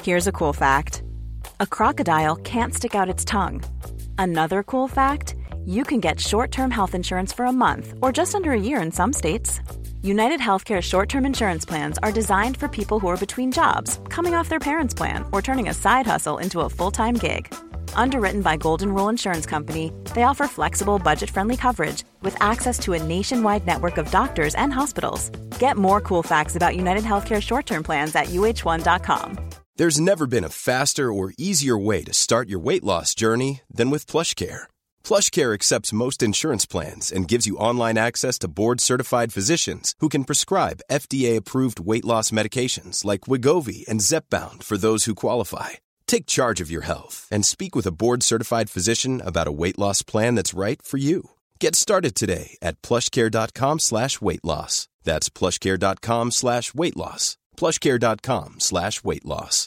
Here's a cool fact. A crocodile can't stick out its tongue. Another cool fact, you can get short-term health insurance for a month or just under a year in some states. United Healthcare short-term insurance plans are designed for people who are between jobs, coming off their parents' plan, or turning a side hustle into a full-time gig. Underwritten by Golden Rule Insurance Company, they offer flexible, budget-friendly coverage with access to a nationwide network of doctors and hospitals. Get more cool facts about United Healthcare short-term plans at uh1.com. There's never been a faster or easier way to start your weight loss journey than with PlushCare. PlushCare accepts most insurance plans and gives you online access to board-certified physicians who can prescribe FDA-approved weight loss medications like Wegovy and Zepbound for those who qualify. Take charge of your health and speak with a board-certified physician about a weight loss plan that's right for you. Get started today at plushcare.com/weight loss. That's plushcare.com/weight loss. plushcare.com/weight loss.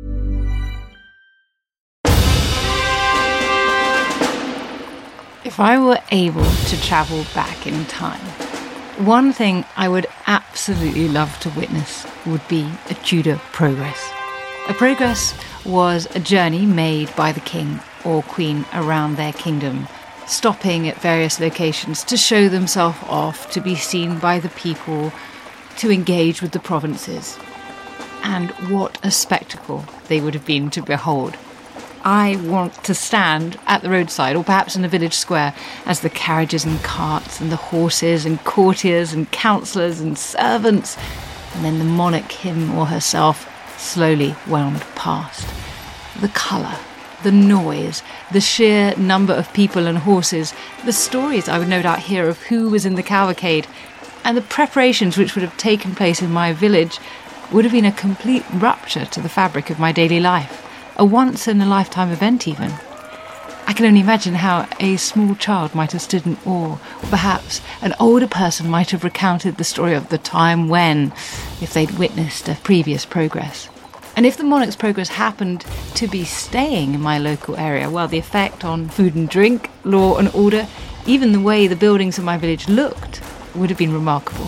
If I were able to travel back in time, one thing I would absolutely love to witness would be a Tudor progress. A progress was a journey made by the king or queen around their kingdom, stopping at various locations to show themselves off, to be seen by the people, to engage with the provinces. And what a spectacle they would have been to behold. I want to stand at the roadside, or perhaps in a village square, as the carriages and carts and the horses and courtiers and councillors and servants, and then the monarch, him or herself, slowly wound past. The colour, the noise, the sheer number of people and horses, the stories I would no doubt hear of who was in the cavalcade, and the preparations which would have taken place in my village would have been a complete rupture to the fabric of my daily life. A once-in-a-lifetime event, even. I can only imagine how a small child might have stood in awe, or perhaps an older person might have recounted the story of the time when, if they'd witnessed a previous progress. And if the monarch's progress happened to be staying in my local area, well, the effect on food and drink, law and order, even the way the buildings of my village looked, would have been remarkable.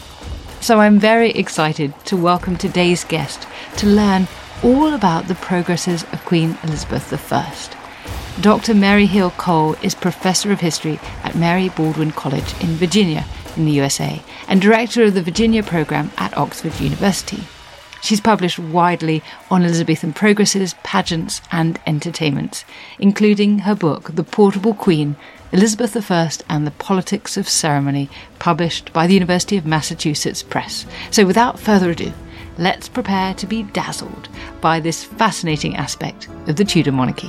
So I'm very excited to welcome today's guest to learn all about the progresses of Queen Elizabeth I. Dr. Mary Hill Cole is Professor of History at Mary Baldwin College in Virginia in the USA and Director of the Virginia Program at Oxford University. She's published widely on Elizabethan progresses, pageants and entertainments, including her book, The Portable Queen, Elizabeth I and the Politics of Ceremony, published by the University of Massachusetts Press. So without further ado, let's prepare to be dazzled by this fascinating aspect of the Tudor monarchy.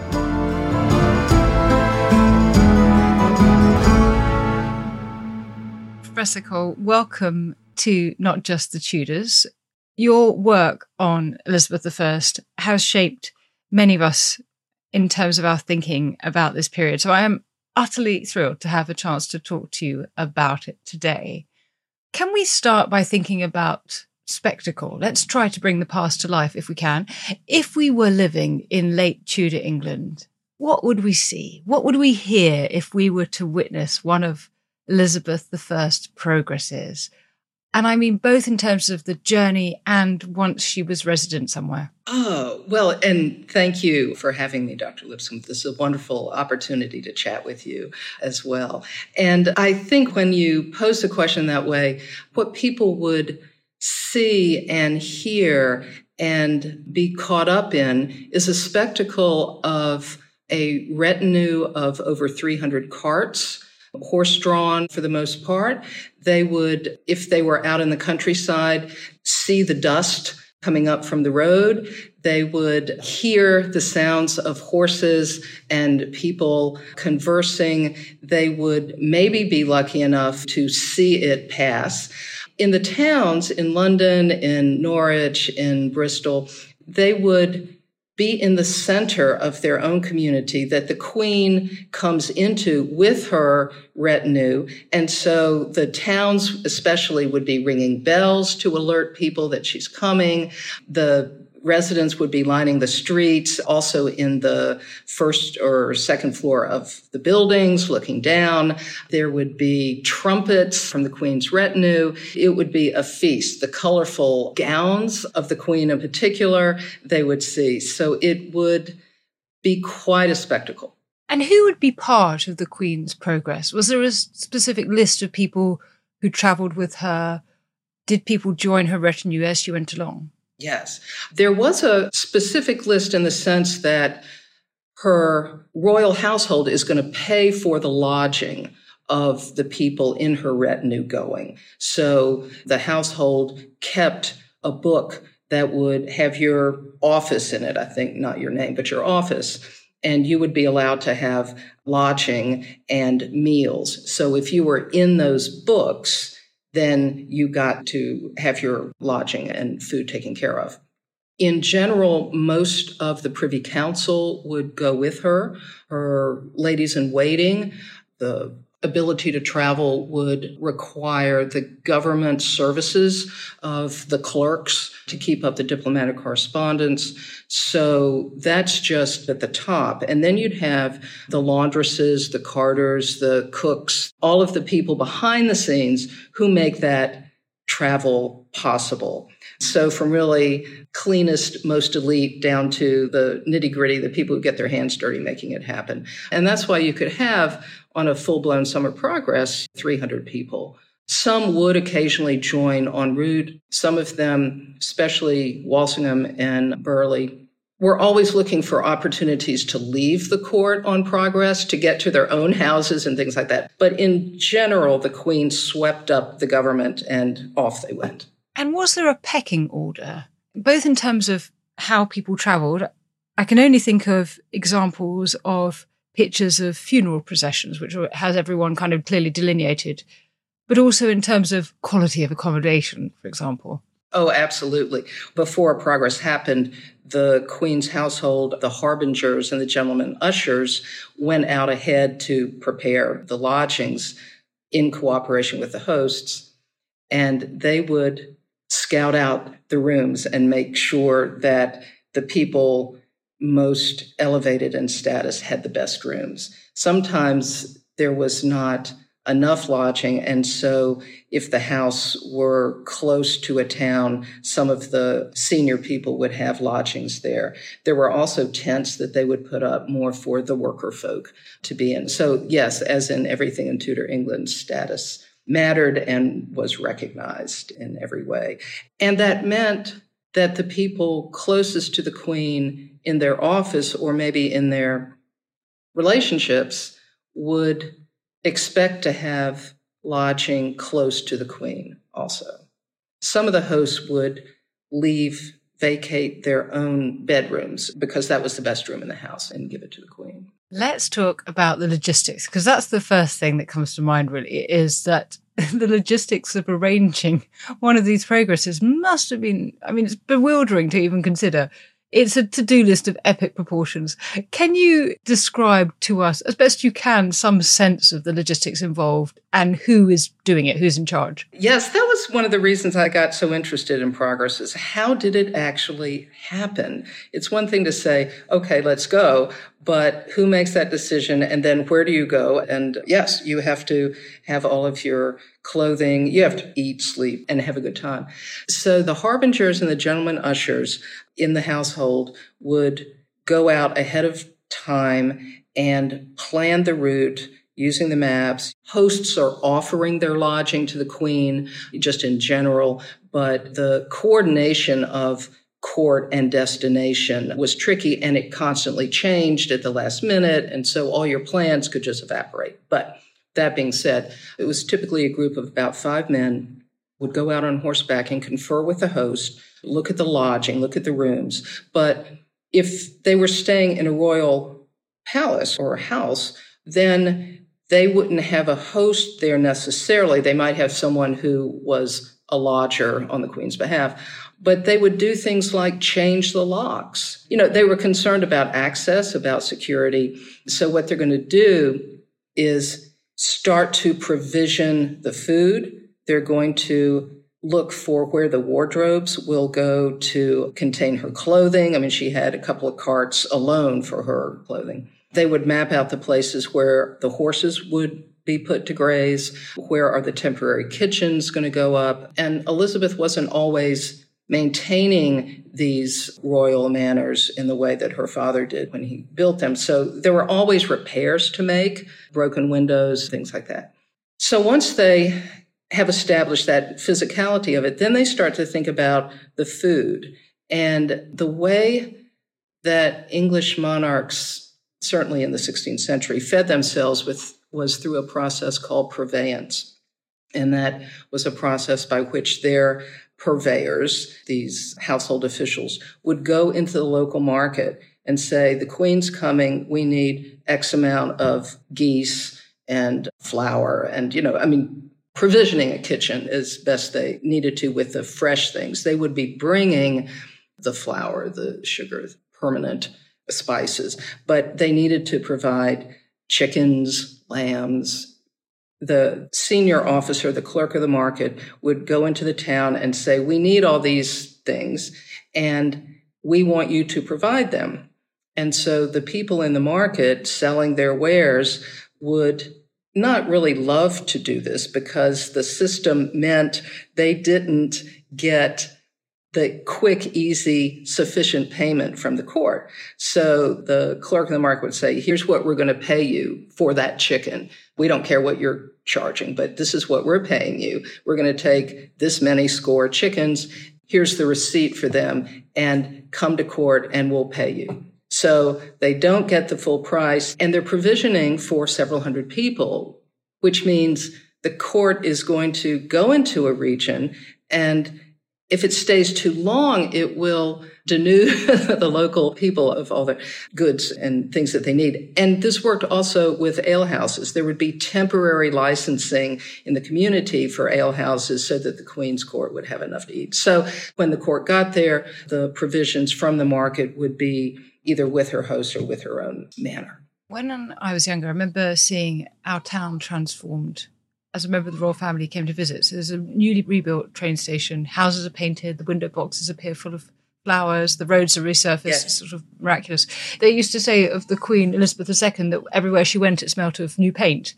Professor Cole, welcome to Not Just the Tudors. Your work on Elizabeth I has shaped many of us in terms of our thinking about this period. So I am utterly thrilled to have a chance to talk to you about it today. Can we start by thinking about spectacle? Let's try to bring the past to life if we can. If we were living in late Tudor England, what would we see? What would we hear if we were to witness one of Elizabeth I's progresses? And I mean both in terms of the journey and once she was resident somewhere. Oh, well, and thank you for having me, Dr. Lipscomb. This is a wonderful opportunity to chat with you as well. And I think when you pose the question that way, what people would see and hear and be caught up in is a spectacle of a retinue of over 300 carts, horse-drawn for the most part. They would, if they were out in the countryside, see the dust coming up from the road. They would hear the sounds of horses and people conversing. They would maybe be lucky enough to see it pass. In the towns, in London, in Norwich, in Bristol, they would be in the center of their own community that the Queen comes into with her retinue. And so the towns especially would be ringing bells to alert people that she's coming. The residents would be lining the streets, also in the first or second floor of the buildings, looking down. There would be trumpets from the Queen's retinue. It would be a feast. The colorful gowns of the Queen in particular, they would see. So it would be quite a spectacle. And who would be part of the Queen's progress? Was there a specific list of people who travelled with her? Did people join her retinue as she went along? Yes. There was a specific list in the sense that her royal household is going to pay for the lodging of the people in her retinue going. So the household kept a book that would have your office in it, I think, not your name, but your office. And you would be allowed to have lodging and meals. So if you were in those books, then you got to have your lodging and food taken care of. In general, most of the Privy Council would go with her. Her ladies in waiting, the ability to travel would require the government services of the clerks to keep up the diplomatic correspondence. So that's just at the top. And then you'd have the laundresses, the carters, the cooks, all of the people behind the scenes who make that travel possible. So from really cleanest, most elite down to the nitty-gritty, the people who get their hands dirty making it happen. And that's why you could have, on a full-blown summer progress, 300 people. Some would occasionally join en route. Some of them, especially Walsingham and Burghley, were always looking for opportunities to leave the court on progress, to get to their own houses and things like that. But in general, the Queen swept up the government and off they went. And was there a pecking order, both in terms of how people travelled? I can only think of examples of pictures of funeral processions, which has everyone kind of clearly delineated, but also in terms of quality of accommodation, for example. Oh, absolutely. Before progress happened, the Queen's household, the harbingers and the gentlemen ushers went out ahead to prepare the lodgings in cooperation with the hosts, and they would scout out the rooms and make sure that the people most elevated in status had the best rooms. Sometimes there was not enough lodging, and so if the house were close to a town, some of the senior people would have lodgings there. There were also tents that they would put up more for the worker folk to be in. So yes, as in everything in Tudor England, status mattered and was recognized in every way. And that meant that the people closest to the Queen in their office or maybe in their relationships would expect to have lodging close to the Queen also. Some of the hosts would vacate their own bedrooms because that was the best room in the house and give it to the Queen. Let's talk about the logistics, because that's the first thing that comes to mind, really, is that the logistics of arranging one of these progresses must have been, it's bewildering to even consider. It's a to-do list of epic proportions. Can you describe to us, as best you can, some sense of the logistics involved and who is doing it, who's in charge? Yes, that was one of the reasons I got so interested in progress, is how did it actually happen? It's one thing to say, okay, let's go, but who makes that decision and then where do you go? And yes, you have to have all of your clothing, you have to eat, sleep, and have a good time. So the harbingers and the gentlemen ushers in the household would go out ahead of time and plan the route using the maps. Hosts are offering their lodging to the Queen, just in general, but the coordination of court and destination was tricky, and it constantly changed at the last minute, and so all your plans could just evaporate. But that being said, it was typically a group of about 5 men would go out on horseback and confer with the host, look at the lodging, look at the rooms. But if they were staying in a royal palace or a house, then they wouldn't have a host there necessarily. They might have someone who was a lodger on the Queen's behalf, but they would do things like change the locks. They were concerned about access, about security. So what they're going to do is start to provision the food. They're going to look for where the wardrobes will go to contain her clothing. I mean, she had a couple of carts alone for her clothing. They would map out the places where the horses would be put to graze, where are the temporary kitchens going to go up. And Elizabeth wasn't always maintaining these royal manors in the way that her father did when he built them. So there were always repairs to make, broken windows, things like that. So once they have established that physicality of it, then they start to think about the food. And the way that English monarchs, certainly in the 16th century, fed themselves was through a process called purveyance. And that was a process by which their purveyors, these household officials, would go into the local market and say, the Queen's coming, we need X amount of geese and flour and, provisioning a kitchen as best they needed to with the fresh things. They would be bringing the flour, the sugar, permanent spices, but they needed to provide chickens, lambs. The senior officer, the clerk of the market, would go into the town and say, we need all these things, and we want you to provide them. And so the people in the market selling their wares would not really love to do this because the system meant they didn't get the quick, easy, sufficient payment from the court. So the clerk of the market would say, here's what we're going to pay you for that chicken. We don't care what you're charging, but this is what we're paying you. We're going to take this many score chickens. Here's the receipt for them, and come to court and we'll pay you. So they don't get the full price, and they're provisioning for several hundred people, which means the court is going to go into a region, and if it stays too long, it will denude the local people of all the goods and things that they need. And this worked also with alehouses. There would be temporary licensing in the community for alehouses so that the Queen's court would have enough to eat. So when the court got there, the provisions from the market would be either with her host or with her own manor. When I was younger, I remember seeing our town transformed as a member of the royal family came to visit. So there's a newly rebuilt train station, houses are painted, the window boxes appear full of flowers, the roads are resurfaced, yes. Sort of miraculous. They used to say of the Queen Elizabeth II that everywhere she went it smelt of new paint.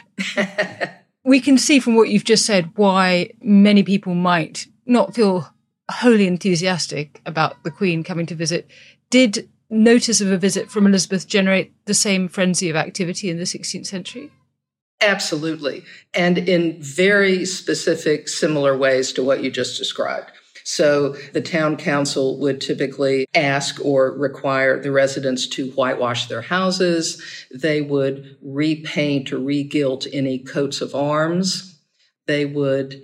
We can see from what you've just said why many people might not feel wholly enthusiastic about the Queen coming to visit. Did notice of a visit from Elizabeth generate the same frenzy of activity in the 16th century? Absolutely. And in very specific, similar ways to what you just described. So the town council would typically ask or require the residents to whitewash their houses. They would repaint or regilt any coats of arms. They would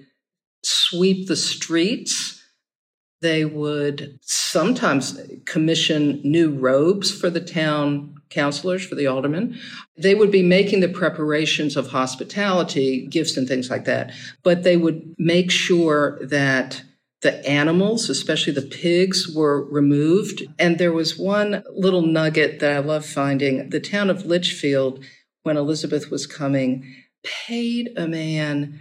sweep the streets. They would sometimes commission new robes for the town councilors, for the aldermen. They would be making the preparations of hospitality, gifts and things like that. But they would make sure that the animals, especially the pigs, were removed. And there was one little nugget that I love finding. The town of Lichfield, when Elizabeth was coming, paid a man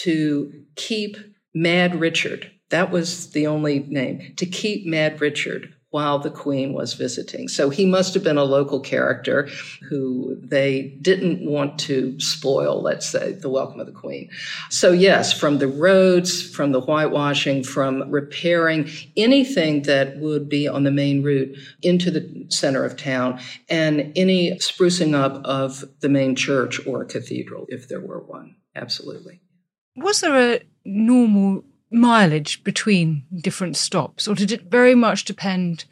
to keep Mad Richard. That was the only name, to keep Mad Richard while the Queen was visiting. So he must have been a local character who they didn't want to spoil, let's say, the welcome of the Queen. So yes, from the roads, from the whitewashing, from repairing anything that would be on the main route into the center of town, and any sprucing up of the main church or cathedral, if there were one. Absolutely. Was there a normal mileage between different stops, or did it very much depend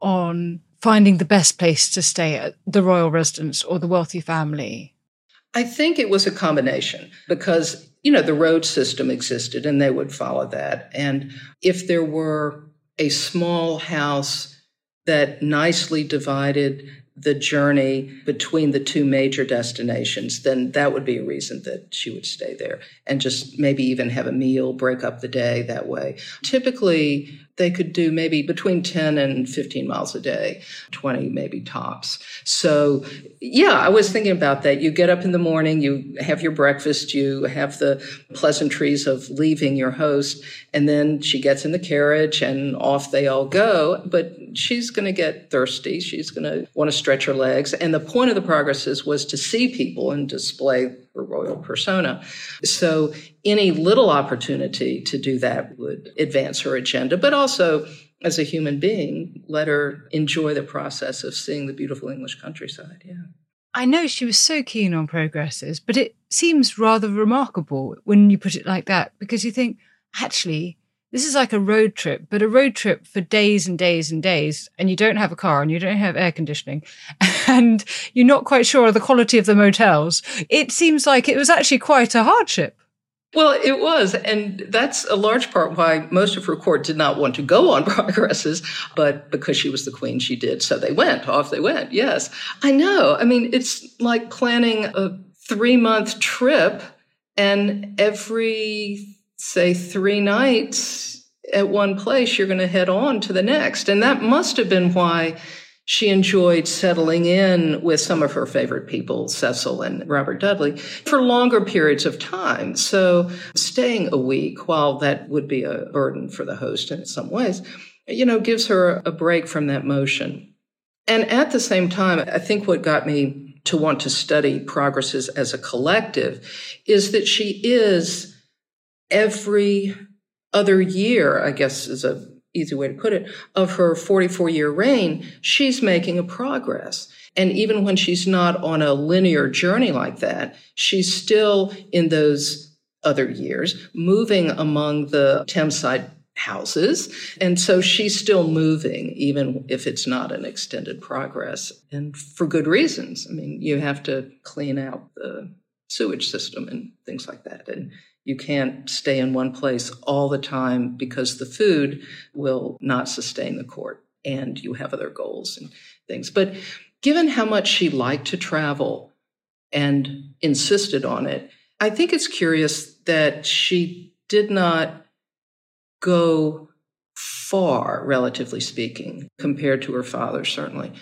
on finding the best place to stay at, the royal residence or the wealthy family? I think it was a combination because, the road system existed and they would follow that. And if there were a small house that nicely divided the journey between the two major destinations, then that would be a reason that she would stay there and just maybe even have a meal, break up the day that way. Typically, they could do maybe between 10 and 15 miles a day, 20 maybe tops. So, yeah, I was thinking about that. You get up in the morning, you have your breakfast, you have the pleasantries of leaving your host, and then she gets in the carriage and off they all go. But she's going to get thirsty. She's going to want to stretch her legs. And the point of the progresses was to see people and display her royal persona. So any little opportunity to do that would advance her agenda, but also as a human being, let her enjoy the process of seeing the beautiful English countryside. Yeah. I know she was so keen on progresses, but it seems rather remarkable when you put it like that, because you think, actually, this is like a road trip, but a road trip for days and days and days, and you don't have a car and you don't have air conditioning, and you're not quite sure of the quality of the motels. It seems like it was actually quite a hardship. Well, it was, and that's a large part why most of her court did not want to go on progresses, but because she was the queen, she did. So off they went, yes. I know. I mean, it's like planning a 3-month trip, and every, say, 3 nights at one place, you're going to head on to the next. And that must have been why she enjoyed settling in with some of her favorite people, Cecil and Robert Dudley, for longer periods of time. So staying a week, while that would be a burden for the host in some ways, gives her a break from that motion. And at the same time, I think what got me to want to study progresses as a collective is that she is every other year, I guess is a easy way to put it, of her 44-year reign, she's making a progress. And even when she's not on a linear journey like that, she's still in those other years moving among the Thameside houses. And so she's still moving, even if it's not an extended progress. And for good reasons. I mean, you have to clean out the sewage system and things like that. And you can't stay in one place all the time because the food will not sustain the court and you have other goals and things. But given how much she liked to travel and insisted on it, I think it's curious that she did not go far, relatively speaking, compared to her father, certainly.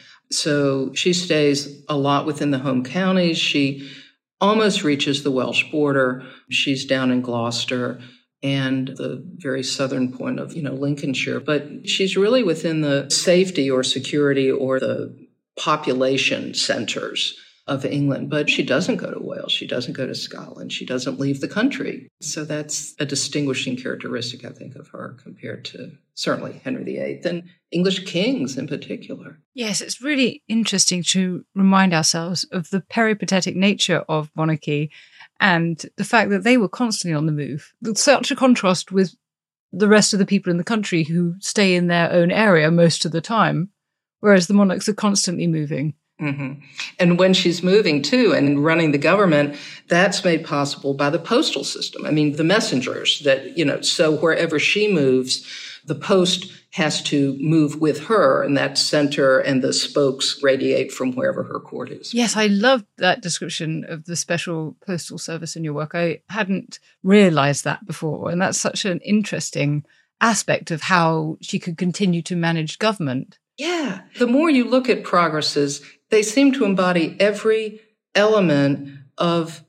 So she stays a lot within the home counties. She almost reaches the Welsh border. She's down in Gloucester and the very southern point of, Lincolnshire. But she's really within the safety or security or the population centers of England. But she doesn't go to Wales. She doesn't go to Scotland. She doesn't leave the country. So that's a distinguishing characteristic, I think, of her compared to certainly Henry VIII and English kings in particular. Yes, it's really interesting to remind ourselves of the peripatetic nature of monarchy and the fact that they were constantly on the move. There's such a contrast with the rest of the people in the country who stay in their own area most of the time, whereas the monarchs are constantly moving. Mm-hmm. And when she's moving, too, and running the government, that's made possible by the postal system. I mean, the messengers that, so wherever she moves, the post has to move with her, and that center and the spokes radiate from wherever her court is. Yes, I loved that description of the special postal service in your work. I hadn't realized that before, and that's such an interesting aspect of how she could continue to manage government. Yeah. The more you look at progresses, they seem to embody every element of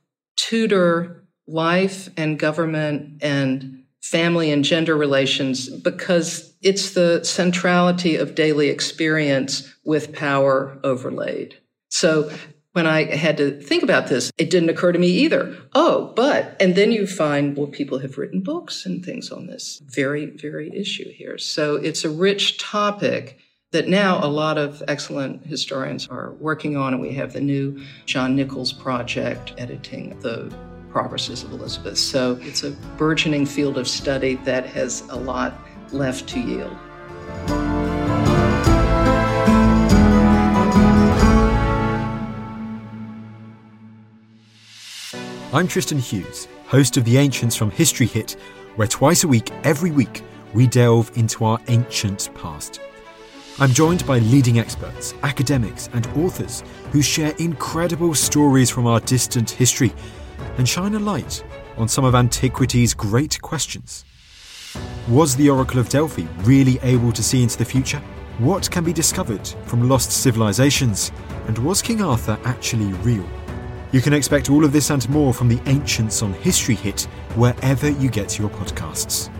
Tudor life and government and family and gender relations, because it's the centrality of daily experience with power overlaid. So when I had to think about this, it didn't occur to me either. And then you find, people have written books and things on this very, very issue here. So it's a rich topic that now a lot of excellent historians are working on, and we have the new John Nichols project editing the progresses of Elizabeth. So it's a burgeoning field of study that has a lot left to yield. I'm Tristan Hughes, host of The Ancients from History Hit, where twice a week, every week, we delve into our ancient past. I'm joined by leading experts, academics and authors who share incredible stories from our distant history and shine a light on some of antiquity's great questions. Was the Oracle of Delphi really able to see into the future? What can be discovered from lost civilizations? And was King Arthur actually real? You can expect all of this and more from the Ancients on History Hit, wherever you get your podcasts.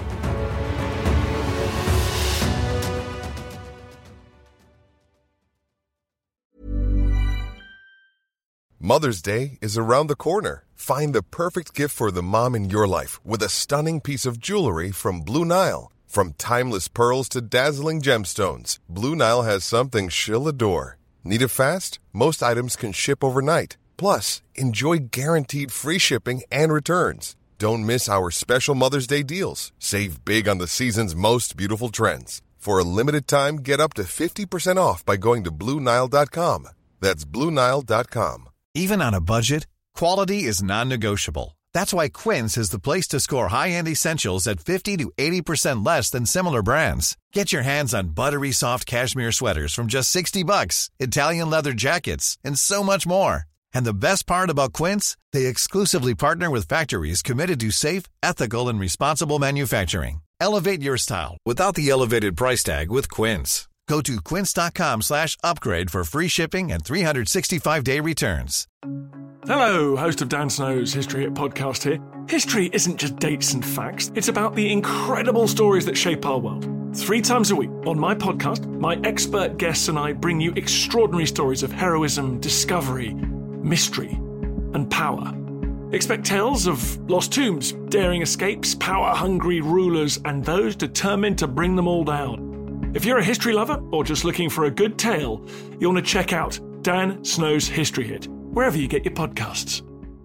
Mother's Day is around the corner. Find the perfect gift for the mom in your life with a stunning piece of jewelry from Blue Nile. From timeless pearls to dazzling gemstones, Blue Nile has something she'll adore. Need it fast? Most items can ship overnight. Plus, enjoy guaranteed free shipping and returns. Don't miss our special Mother's Day deals. Save big on the season's most beautiful trends. For a limited time, get up to 50% off by going to BlueNile.com. That's BlueNile.com. Even on a budget, quality is non-negotiable. That's why Quince is the place to score high-end essentials at 50 to 80% less than similar brands. Get your hands on buttery soft cashmere sweaters from just $60, Italian leather jackets, and so much more. And the best part about Quince, they exclusively partner with factories committed to safe, ethical, and responsible manufacturing. Elevate your style without the elevated price tag with Quince. Go to quince.com/upgrade for free shipping and 365-day returns. Hello, host of Dan Snow's History Hit podcast here. History isn't just dates and facts, it's about the incredible stories that shape our world. 3 times a week on my podcast, my expert guests and I bring you extraordinary stories of heroism, discovery, mystery, and power. Expect tales of lost tombs, daring escapes, power-hungry rulers, and those determined to bring them all down. If you're a history lover or just looking for a good tale, you'll want to check out Dan Snow's History Hit, wherever you get your podcasts.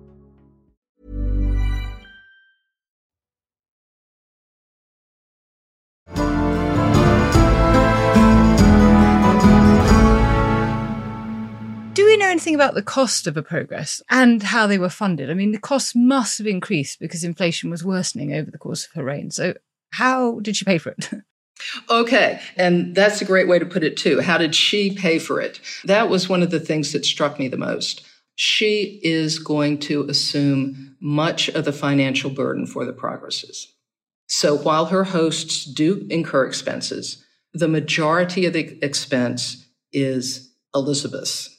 Do we know anything about the cost of a progress and how they were funded? I mean, the costs must have increased because inflation was worsening over the course of her reign. So how did she pay for it? Okay, and that's a great way to put it too. How did she pay for it? That was one of the things that struck me the most. She is going to assume much of the financial burden for the progresses. So while her hosts do incur expenses, the majority of the expense is Elizabeth's.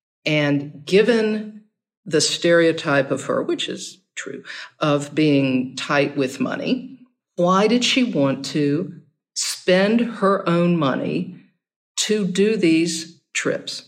And given the stereotype of her, which is true, of being tight with money, why did she want to spend her own money to do these trips?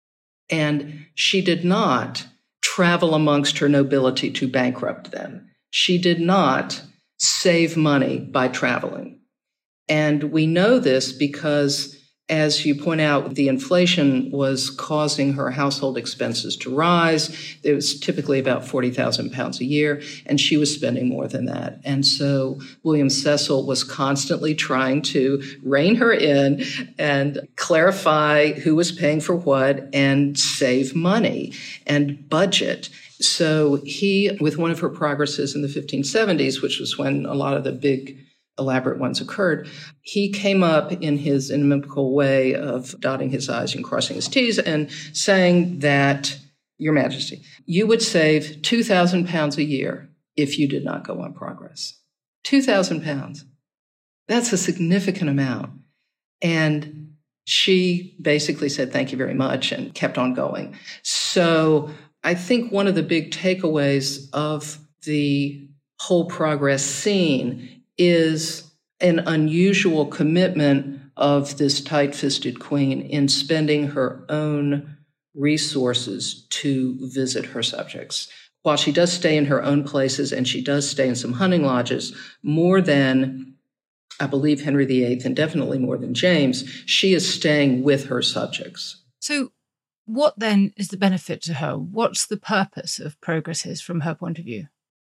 And she did not travel amongst her nobility to bankrupt them. She did not save money by traveling. And we know this because, as you point out, the inflation was causing her household expenses to rise. It was typically about £40,000 a year, and she was spending more than that. And so William Cecil was constantly trying to rein her in and clarify who was paying for what and save money and budget. So he, with one of her progresses in the 1570s, which was when a lot of the big elaborate ones occurred, he came up in his inimitable way of dotting his I's and crossing his T's and saying that, Your Majesty, you would save £2,000 a year if you did not go on progress. £2,000. That's a significant amount. And she basically said, thank you very much, and kept on going. So I think one of the big takeaways of the whole progress scene is an unusual commitment of this tight-fisted queen in spending her own resources to visit her subjects. While she does stay in her own places and she does stay in some hunting lodges, more than, I believe, Henry VIII and definitely more than James, she is staying with her subjects. So what then is the benefit to her? What's the purpose of progresses from her point of view?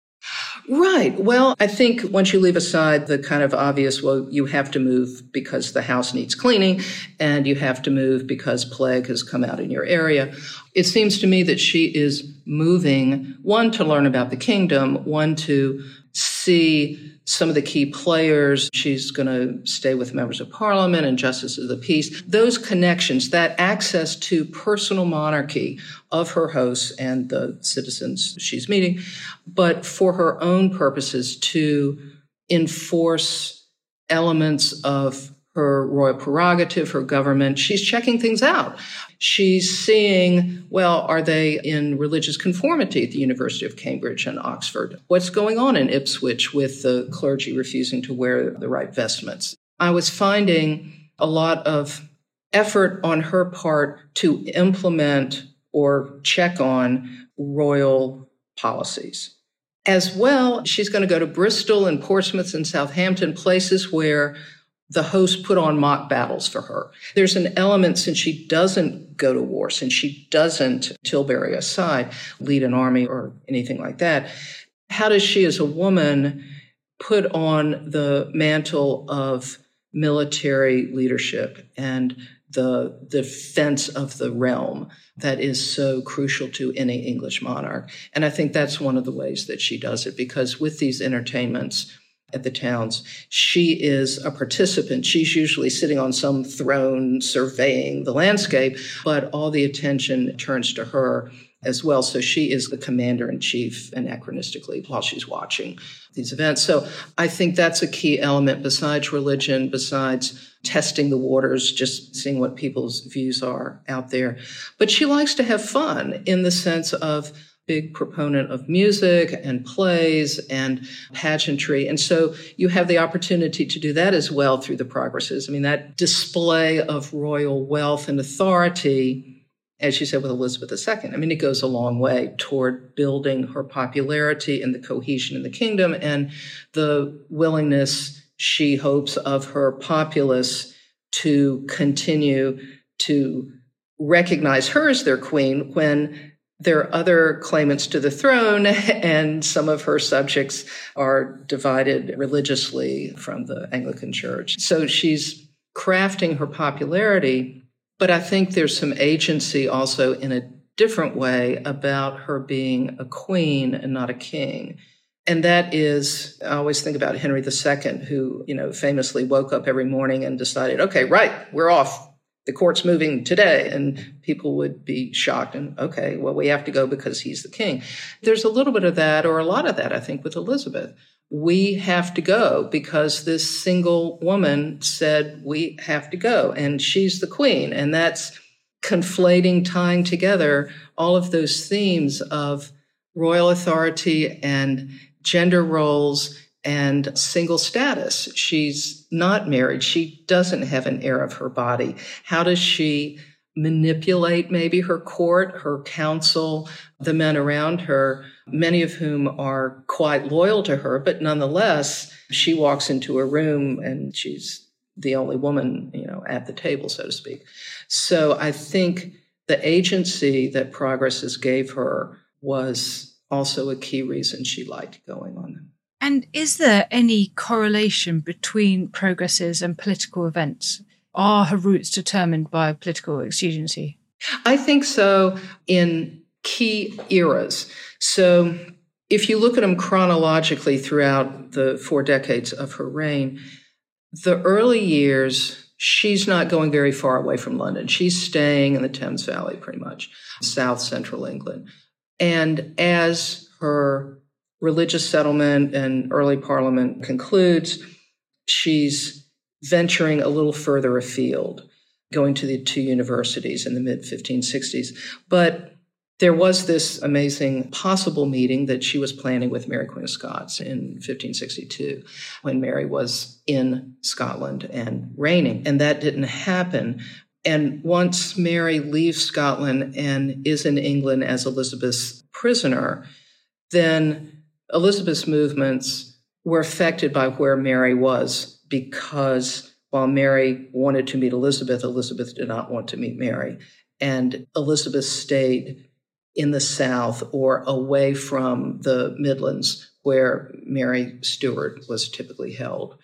Right. Well, I think once you leave aside the kind of obvious, well, you have to move because the house needs cleaning and you have to move because plague has come out in your area, it seems to me that she is moving, one, to learn about the kingdom, one, to see some of the key players. She's going to stay with members of parliament and justices of the peace. Those connections, that access to personal monarchy of her hosts and the citizens she's meeting, but for her own purposes to enforce elements of her royal prerogative, her government. She's checking things out. She's seeing, well, are they in religious conformity at the University of Cambridge and Oxford? What's going on in Ipswich with the clergy refusing to wear the right vestments? I was finding a lot of effort on her part to implement or check on royal policies. As well, she's going to go to Bristol and Portsmouth and Southampton, places where the host put on mock battles for her. There's an element, since she doesn't go to war, since she doesn't, Tilbury aside, lead an army or anything like that, how does she as a woman put on the mantle of military leadership and the defense of the realm that is so crucial to any English monarch? And I think that's one of the ways that she does it, because with these entertainments at the towns, she is a participant. She's usually sitting on some throne surveying the landscape, but all the attention turns to her as well. So she is the commander-in-chief anachronistically while she's watching these events. So I think that's a key element besides religion, besides testing the waters, just seeing what people's views are out there. But she likes to have fun in the sense of big proponent of music and plays and pageantry. And so you have the opportunity to do that as well through the progresses. I mean, that display of royal wealth and authority, as you said with Elizabeth II, I mean, it goes a long way toward building her popularity and the cohesion in the kingdom and the willingness, she hopes, of her populace to continue to recognize her as their queen when there are other claimants to the throne, and some of her subjects are divided religiously from the Anglican Church. So she's crafting her popularity, but I think there's some agency also in a different way about her being a queen and not a king. And that is, I always think about Henry II, who, famously woke up every morning and decided, okay, right, we're off. The court's moving today, and people would be shocked and, okay, well, we have to go because he's the king. There's a little bit of that, or a lot of that, I think, with Elizabeth. We have to go because this single woman said we have to go, and she's the queen. And that's conflating, tying together all of those themes of royal authority and gender roles and single status. She's not married. She doesn't have an heir of her body. How does she manipulate maybe her court, her council, the men around her, many of whom are quite loyal to her, but nonetheless, she walks into a room and she's the only woman, at the table, so to speak. So I think the agency that Progresses gave her was also a key reason she liked going on them. And is there any correlation between Progresses and political events? Are her roots determined by political exigency? I think so in key eras. So if you look at them chronologically throughout the 4 decades of her reign, the early years, she's not going very far away from London. She's staying in the Thames Valley pretty much, south central England. And as her religious settlement and early parliament concludes, she's venturing a little further afield, going to the 2 universities in the mid-1560s. But there was this amazing possible meeting that she was planning with Mary Queen of Scots in 1562, when Mary was in Scotland and reigning, and that didn't happen. And once Mary leaves Scotland and is in England as Elizabeth's prisoner, then Elizabeth's movements were affected by where Mary was, because while Mary wanted to meet Elizabeth, Elizabeth did not want to meet Mary. And Elizabeth stayed in the south or away from the Midlands, where Mary Stuart was typically held.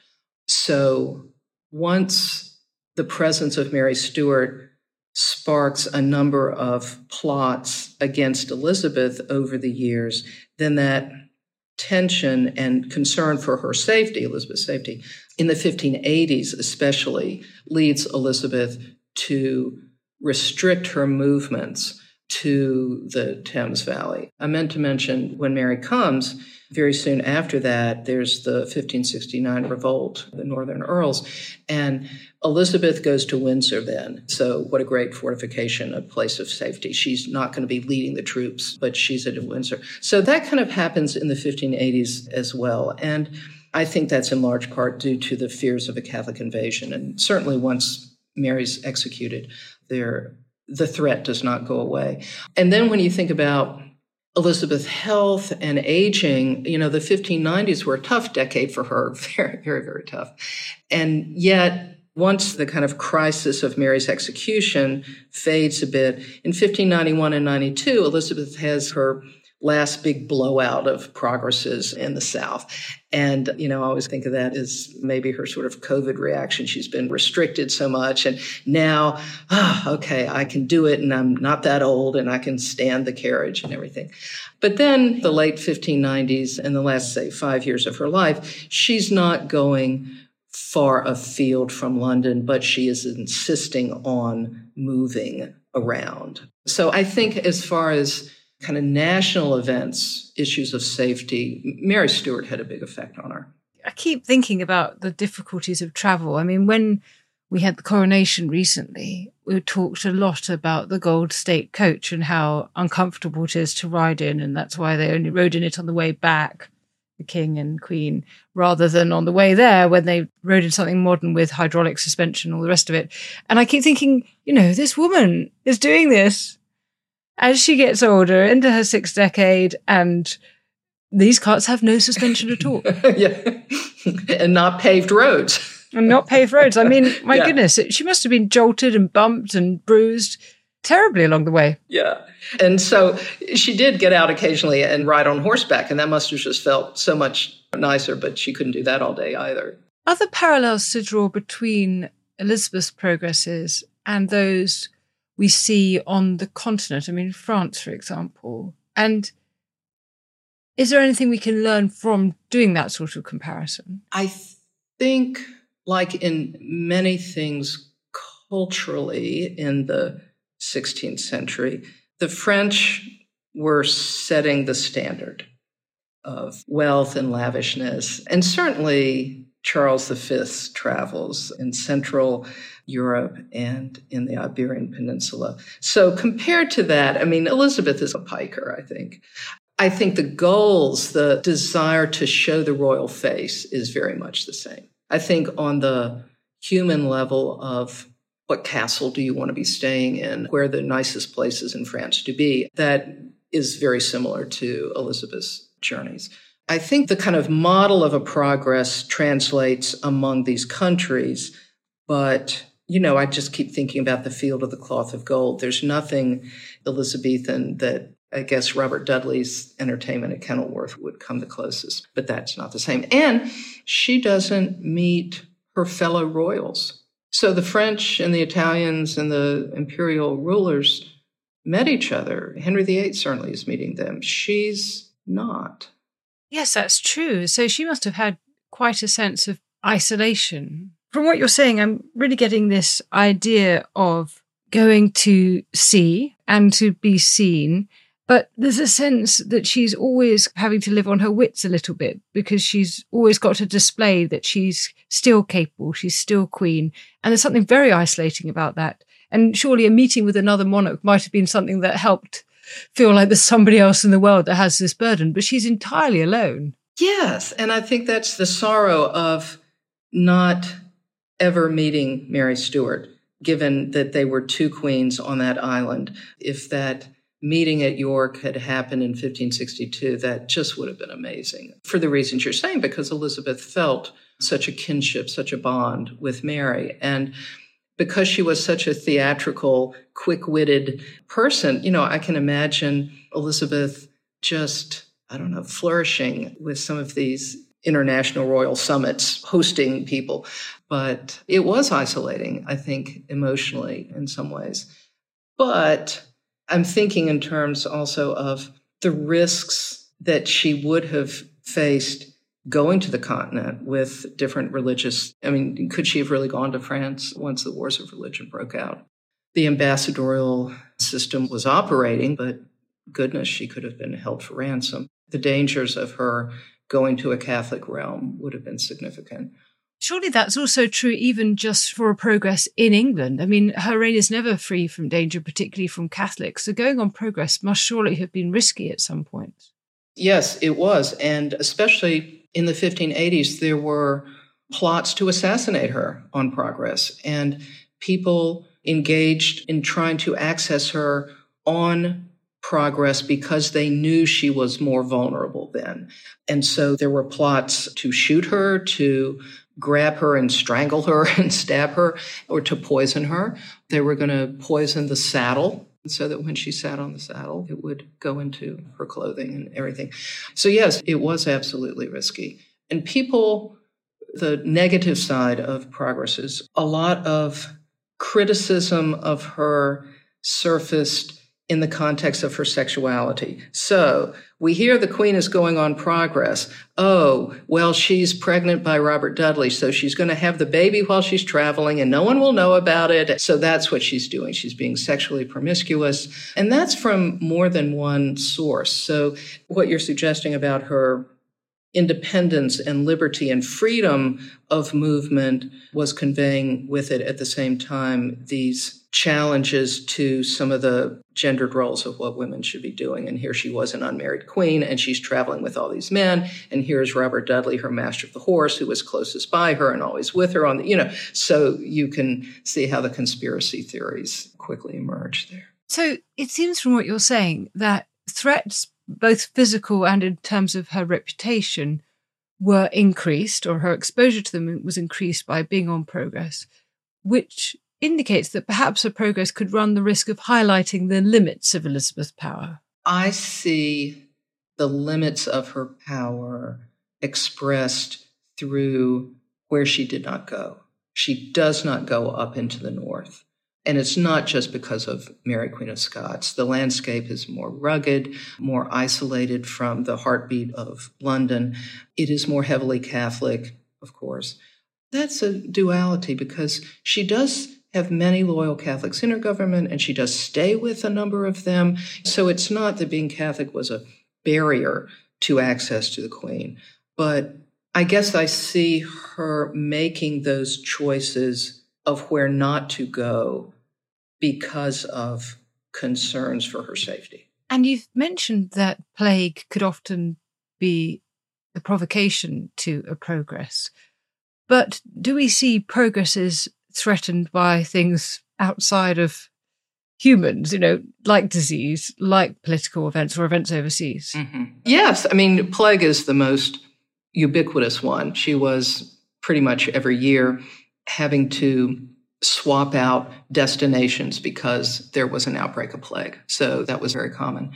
So once the presence of Mary Stuart sparks a number of plots against Elizabeth over the years, then that tension and concern for her safety, Elizabeth's safety, in the 1580s especially, leads Elizabeth to restrict her movements to the Thames Valley. I meant to mention when Mary comes, very soon after that, there's the 1569 revolt, the Northern Earls, and Elizabeth goes to Windsor then. So what a great fortification, a place of safety. She's not going to be leading the troops, but she's at Windsor. So that kind of happens in the 1580s as well. And I think that's in large part due to the fears of a Catholic invasion. And certainly once Mary's executed, the threat does not go away. And then when you think about Elizabeth's health and aging, the 1590s were a tough decade for her, very, very, very tough. And yet, once the kind of crisis of Mary's execution fades a bit, in 1591 and 92, Elizabeth has her last big blowout of progresses in the South. And, I always think of that as maybe her sort of COVID reaction. She's been restricted so much. And now, okay, I can do it and I'm not that old and I can stand the carriage and everything. But then the late 1590s and the last, say, 5 years of her life, she's not going far afield from London, but she is insisting on moving around. So I think as far as kind of national events, issues of safety, Mary Stuart had a big effect on her. I keep thinking about the difficulties of travel. I mean, when we had the coronation recently, we talked a lot about the Gold State Coach and how uncomfortable it is to ride in, and that's why they only rode in it on the way back, the King and Queen, rather than on the way there when they rode in something modern with hydraulic suspension and all the rest of it. And I keep thinking, this woman is doing this as she gets older, into her 6th decade, and these carts have no suspension at all. Yeah. And not paved roads. And not paved roads. I mean, my goodness, she must have been jolted and bumped and bruised terribly along the way. Yeah. And so she did get out occasionally and ride on horseback, and that must have just felt so much nicer, but she couldn't do that all day either. Other parallels to draw between Elizabeth's progresses and those we see on the continent, I mean, France, for example. And is there anything we can learn from doing that sort of comparison? I think, like in many things culturally in the 16th century, the French were setting the standard of wealth and lavishness. And certainly Charles V's travels in Central Europe and in the Iberian Peninsula. So compared to that, I mean, Elizabeth is a piker, I think. I think the goals, the desire to show the royal face is very much the same. I think on the human level of what castle do you want to be staying in, where the nicest places in France to be, that is very similar to Elizabeth's journeys. I think the kind of model of a progress translates among these countries, but I just keep thinking about the Field of the Cloth of Gold. There's nothing Elizabethan that I guess Robert Dudley's Entertainment at Kenilworth would come the closest, but that's not the same. And she doesn't meet her fellow royals. So the French and the Italians and the imperial rulers met each other. Henry VIII certainly is meeting them. She's not. Yes, that's true. So she must have had quite a sense of isolation. From what you're saying, I'm really getting this idea of going to see and to be seen, but there's a sense that she's always having to live on her wits a little bit because she's always got to display that she's still capable, she's still queen, and there's something very isolating about that. And surely a meeting with another monarch might have been something that helped feel like there's somebody else in the world that has this burden, but she's entirely alone. Yes, and I think that's the sorrow of not ever meeting Mary Stuart, given that they were two queens on that island. If that meeting at York had happened in 1562, that just would have been amazing. For the reasons you're saying, because Elizabeth felt such a kinship, such a bond with Mary. And because she was such a theatrical, quick-witted person, I can imagine Elizabeth just, flourishing with some of these international royal summits, hosting people. But it was isolating, I think, emotionally in some ways. But I'm thinking in terms also of the risks that she would have faced going to the continent with different religious. Could she have really gone to France once the wars of religion broke out? the ambassadorial system was operating, but goodness, she could have been held for ransom. The dangers of her going to a Catholic realm would have been significant. Surely that's also true even just for progress in England. I mean, her reign is never free from danger, particularly from Catholics. So going on progress must surely have been risky at some point. Yes, it was. And especially in the 1580s, there were plots to assassinate her on progress. And people engaged in trying to access her on progress because they knew she was more vulnerable then. And so there were plots to shoot her, to grab her and strangle her and stab her, or to poison her. They were going to poison the saddle so that when she sat on the saddle, it would go into her clothing and everything. So yes, it was absolutely risky. And people, the negative side of progress is a lot of criticism of her surfaced in the context of her sexuality. So we hear the Queen is going on progress. Oh, well, she's pregnant by Robert Dudley, so she's going to have the baby while she's traveling and no one will know about it. So that's what she's doing. She's being sexually promiscuous. And that's from more than one source. So what you're suggesting about her independence and liberty and freedom of movement was conveying with it at the same time these challenges to some of the gendered roles of what women should be doing. And here she was, an unmarried queen, and she's traveling with all these men. And here's Robert Dudley, her master of the horse, who was closest by her and always with her on the, so you can see how the conspiracy theories quickly emerged there. So it seems from what you're saying that threats, both physical and in terms of her reputation, were increased, or her exposure to them was increased by being on progress, which indicates that perhaps her progress could run the risk of highlighting the limits of Elizabeth's power. I see the limits of her power expressed through where she did not go. She does not go up into the north. And it's not just because of Mary, Queen of Scots. The landscape is more rugged, more isolated from the heartbeat of London. It is more heavily Catholic, of course. That's a duality because she does have many loyal Catholics in her government, and she does stay with a number of them. So it's not that being Catholic was a barrier to access to the Queen. But I guess I see her making those choices of where not to go because of concerns for her safety. And you've mentioned that plague could often be the provocation to a progress. But do we see progresses threatened by things outside of humans, like disease, like political events or events overseas? Mm-hmm. Yes. I mean, plague is the most ubiquitous one. She was pretty much every year having to swap out destinations because there was an outbreak of plague. So that was very common.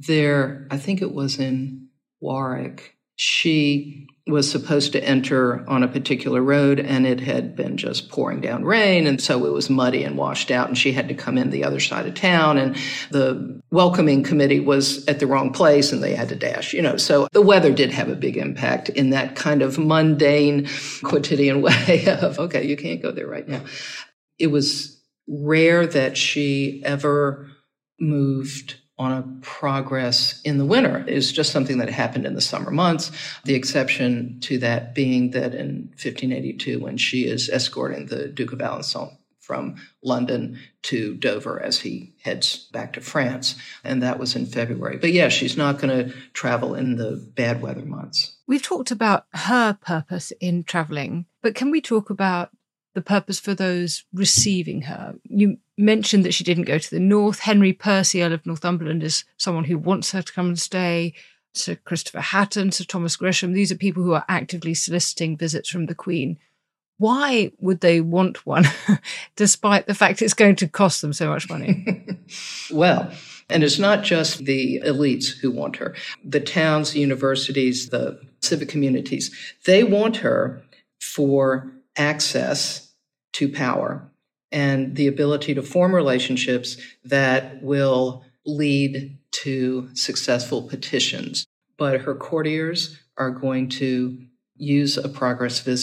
I think it was in Warwick, she was supposed to enter on a particular road and it had been just pouring down rain. And so it was muddy and washed out and she had to come in the other side of town and the welcoming committee was at the wrong place and they had to dash, So the weather did have a big impact in that kind of mundane, quotidian way of, okay, you can't go there right now. It was rare that she ever moved on a progress in the winter. It was just something that happened in the summer months. The exception to that being that in 1582, when she is escorting the Duke of Alençon from London to Dover as he heads back to France. And that was in February. But yeah, she's not going to travel in the bad weather months. We've talked about her purpose in traveling, but can we talk about the purpose for those receiving her? You mentioned that she didn't go to the north. Henry Percy, Earl of Northumberland, is someone who wants her to come and stay. Sir Christopher Hatton, Sir Thomas Gresham, these are people who are actively soliciting visits from the Queen. Why would they want one, despite the fact it's going to cost them so much money? Well, and it's not just the elites who want her. The towns, the universities, the civic communities, they want her for access to power and the ability to form relationships that will lead to successful petitions. But her courtiers are going to use a progress visit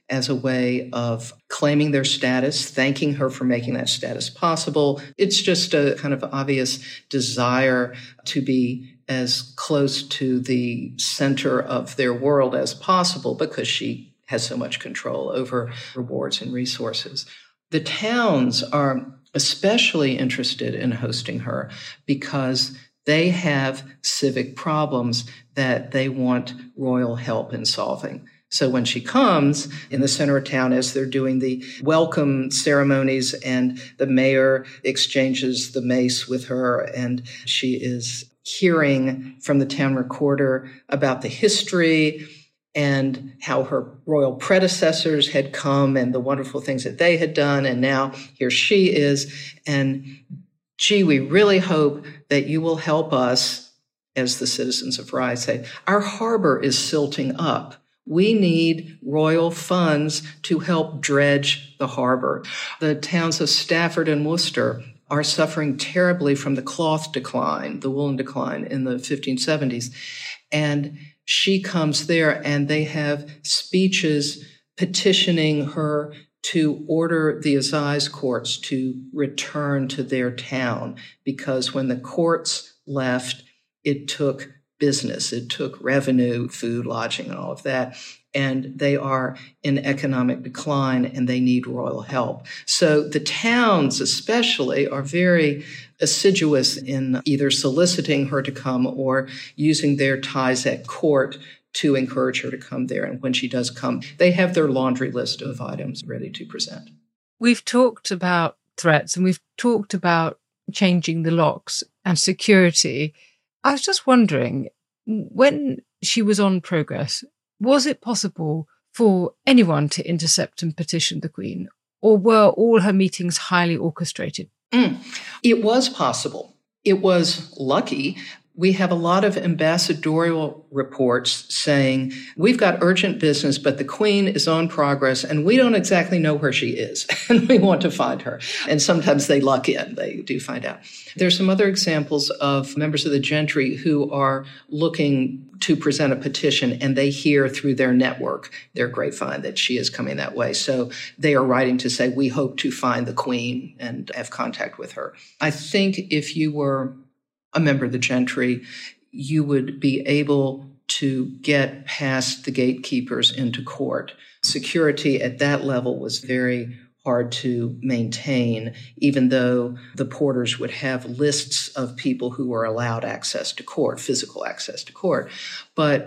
as a way of claiming their status, thanking her for making that status possible. It's just a kind of obvious desire to be as close to the center of their world as possible because she has so much control over rewards and resources. The towns are especially interested in hosting her because they have civic problems that they want royal help in solving. So when she comes in the center of town, as they're doing the welcome ceremonies and the mayor exchanges the mace with her, and she is hearing from the town recorder about the history and how her royal predecessors had come and the wonderful things that they had done. And now here she is. And gee, we really hope that you will help us, as the citizens of Rye say. Our harbor is silting up. We need royal funds to help dredge the harbor. The towns of Stafford and Worcester are suffering terribly from the cloth decline, the woolen decline in the 1570s. And she comes there and they have speeches petitioning her to order the assize courts to return to their town, because when the courts left, it took business, it took revenue, food, lodging, and all of that. And they are in economic decline and they need royal help. So the towns especially are very assiduous in either soliciting her to come or using their ties at court to encourage her to come there. And when she does come, they have their laundry list of items ready to present. We've talked about threats and we've talked about changing the locks and security. I was just wondering, when she was on Progress, was it possible for anyone to intercept and petition the Queen, or were all her meetings highly orchestrated? It was possible. It was lucky. We have a lot of ambassadorial reports saying, we've got urgent business, but the Queen is on Progress and we don't exactly know where she is and we want to find her. And sometimes they luck in, they do find out. There's some other examples of members of the gentry who are looking to present a petition and they hear through their network, their grapevine, that she is coming that way. So they are writing to say, we hope to find the Queen and have contact with her. I think if you were a member of the gentry, you would be able to get past the gatekeepers into court. Security at that level was very hard to maintain, even though the porters would have lists of people who were allowed access to court, physical access to court. But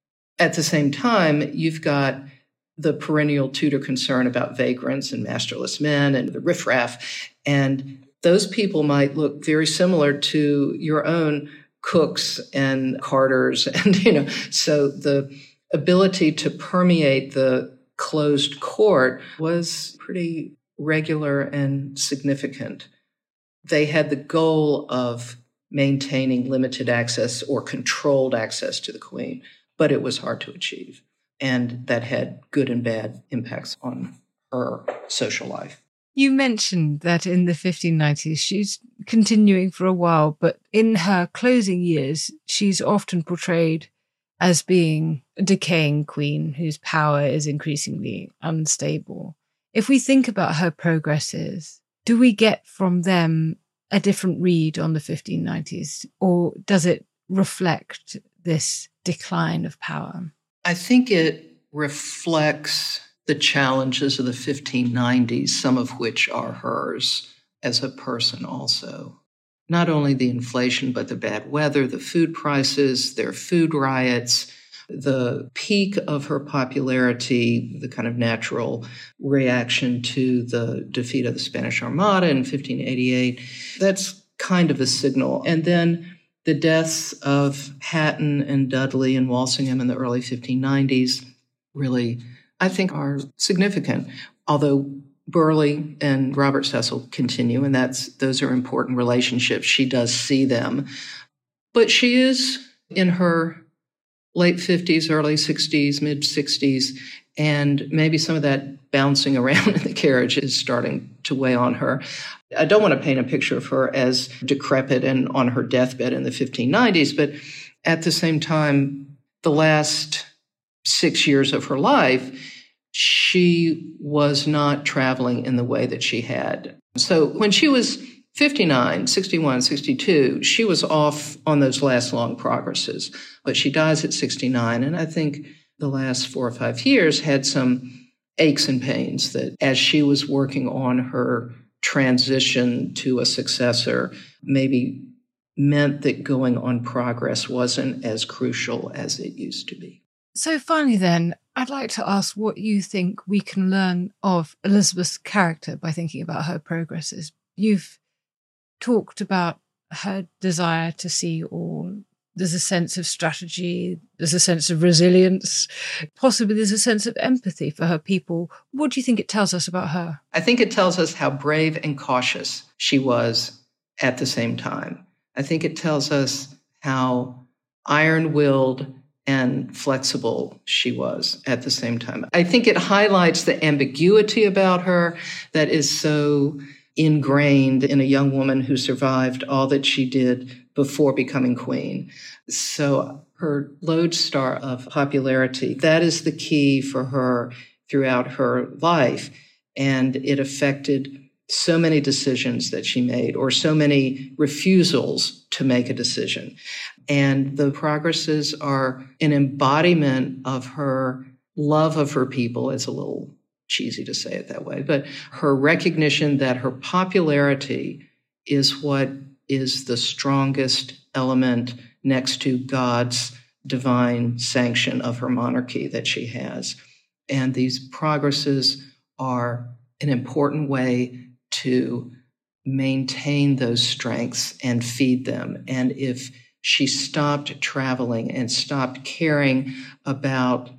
at the same time, you've got the perennial Tudor concern about vagrants and masterless men and the riffraff, and those people might look very similar to your own cooks and carters. And, so the ability to permeate the closed court was pretty regular and significant. They had the goal of maintaining limited access or controlled access to the Queen, but it was hard to achieve. And that had good and bad impacts on her social life. You mentioned that in the 1590s, she's continuing for a while, but in her closing years, she's often portrayed as being a decaying queen whose power is increasingly unstable. If we think about her progresses, do we get from them a different read on the 1590s, or does it reflect this decline of power? I think it reflects the challenges of the 1590s, some of which are hers as a person also. Not only the inflation, but the bad weather, the food prices, their food riots, the peak of her popularity, the kind of natural reaction to the defeat of the Spanish Armada in 1588. That's kind of a signal. And then the deaths of Hatton and Dudley and Walsingham in the early 1590s really, I think, are significant, although Burleigh and Robert Cecil continue, and those are important relationships. She does see them. But she is in her late 50s, early 60s, mid-60s, and maybe some of that bouncing around in the carriage is starting to weigh on her. I don't want to paint a picture of her as decrepit and on her deathbed in the 1590s, but at the same time, the last 6 years of her life, she was not traveling in the way that she had. So when she was 59, 61, 62, she was off on those last long progresses. But she dies at 69, and I think the last 4 or 5 years had some aches and pains that as she was working on her transition to a successor, maybe meant that going on progress wasn't as crucial as it used to be. So finally then, I'd like to ask what you think we can learn of Elizabeth's character by thinking about her progresses. You've talked about her desire to see all. There's a sense of strategy, there's a sense of resilience, possibly there's a sense of empathy for her people. What do you think it tells us about her? I think it tells us how brave and cautious she was at the same time. I think it tells us how iron-willed and flexible she was at the same time. I think it highlights the ambiguity about her that is so ingrained in a young woman who survived all that she did before becoming queen. So her lodestar of popularity, that is the key for her throughout her life. And it affected so many decisions that she made, or so many refusals to make a decision. And the progresses are an embodiment of her love of her people. It's a little cheesy to say it that way, but her recognition that her popularity is what is the strongest element next to God's divine sanction of her monarchy that she has. And these progresses are an important way to maintain those strengths and feed them. And if she stopped traveling and stopped caring about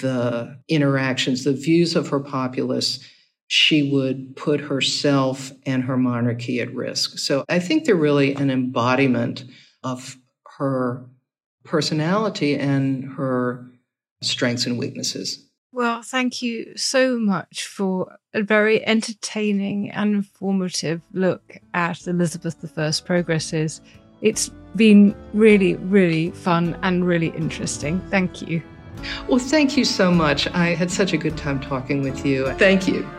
the interactions, the views of her populace, she would put herself and her monarchy at risk. So I think they're really an embodiment of her personality and her strengths and weaknesses. Well, thank you so much for a very entertaining and informative look at Elizabeth I's progresses. It's been really, really fun and really interesting. Thank you. Well, thank you so much. I had such a good time talking with you. Thank you.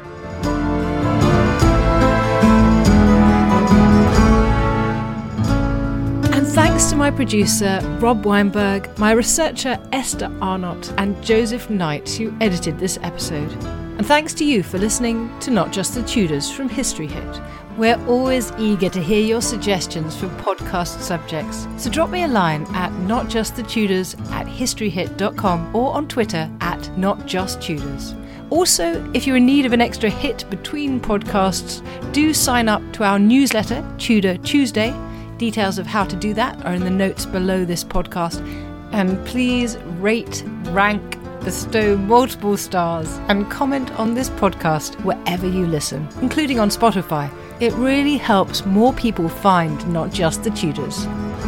And thanks to my producer, Rob Weinberg, my researcher, Esther Arnott, and Joseph Knight, who edited this episode. And thanks to you for listening to Not Just the Tudors from History Hit. We're always eager to hear your suggestions for podcast subjects, so drop me a line at notjustthetudors@historyhit.com or on Twitter at notjusttudors. Also, if you're in need of an extra hit between podcasts, do sign up to our newsletter, Tudor Tuesday. Details of how to do that are in the notes below this podcast. And please rate, rank, bestow multiple stars, and comment on this podcast wherever you listen, including on Spotify. It really helps more people find Not Just the Tudors.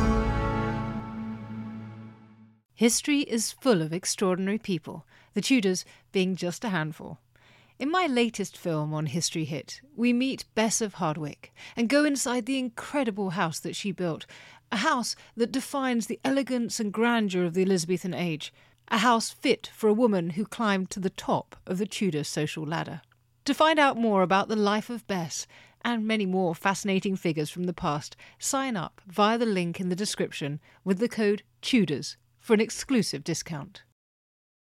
History is full of extraordinary people, the Tudors being just a handful. In my latest film on History Hit, we meet Bess of Hardwick and go inside the incredible house that she built, a house that defines the elegance and grandeur of the Elizabethan age, a house fit for a woman who climbed to the top of the Tudor social ladder. To find out more about the life of Bess and many more fascinating figures from the past, sign up via the link in the description with the code TUDORS for an exclusive discount.